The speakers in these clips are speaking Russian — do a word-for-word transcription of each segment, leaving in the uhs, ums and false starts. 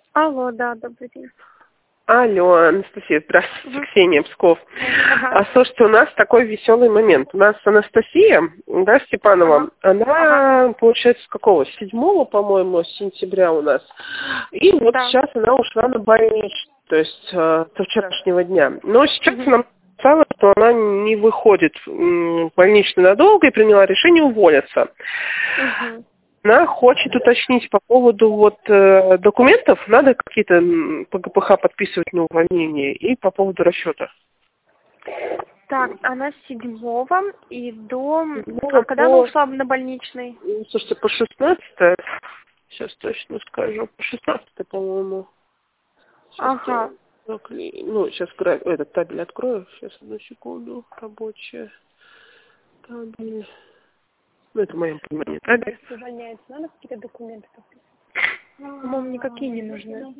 Алло, да, добрый день. Алло, Анастасия, здравствуйте, Угу. Ксения Псков. Ага. А, слушайте, у нас такой веселый момент. У нас Анастасия, да, Степанова, Ага. она, Ага. получается, с какого? седьмого, по-моему, сентября у нас. И вот Да. сейчас она ушла на больничный, то есть э, со вчерашнего дня. Но сейчас Угу. она сказала, что она не выходит в больничный надолго и приняла решение уволиться. Угу. Она хочет уточнить по поводу вот э, документов, надо какие-то м, по гэ пэ ха подписывать на увольнение и по поводу расчета. Так, она с седьмого и до... Ну, А когда она по, ушла на больничный? ну, слушайте, по шестнадцатое, сейчас точно скажу, по шестнадцатое, по-моему. Сейчас Ага. я, закли- ну, сейчас гра- этот табель открою, сейчас одну секунду, рабочая табель. Ну, это в моем понимании табель. Увольняется, надо какие-то документы подписывать? По-моему, никакие не нужны.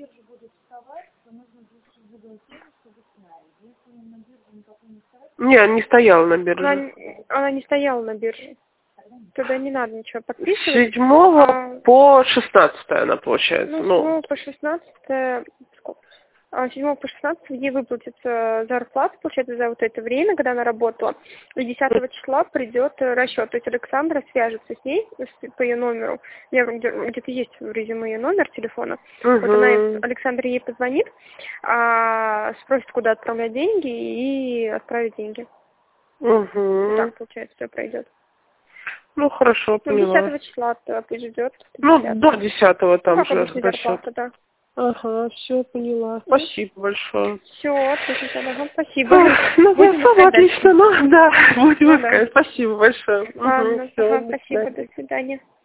Не, не стояла на Она, бирже. н- она не стояла на бирже. Тогда не надо ничего С подписывать. седьмого А, по шестнадцатое она получается. ну, с Ну, седьмого по шестнадцатое... Сколько? А, с седьмого по шестнадцатое ей выплатится зарплата, получается, за вот это время, когда она работала. И десятого числа придет э, расчет. То есть Александра свяжется с ней с- по ее номеру. У меня где- где-то есть в резюме ее номер телефона. Вот она, угу. Александра ей позвонит, а, спросит, куда отправлять деньги, и отправит деньги. Вот Угу. так, получается, все пройдет. Ну, хорошо, Ну, поняла. десятого числа пусть ждет. Ну, до десятого. десятого Ну, там как же обычно, расчет. зарплата, да. Ага, все, поняла. Спасибо большое. Все, отлично, ага, спасибо. Ах, ну, Будем все, искать дальше. отлично, ну, да, будем Ну да. искать. Спасибо большое. Угу, Ладно, все, ага, до спасибо, свидания. до свидания.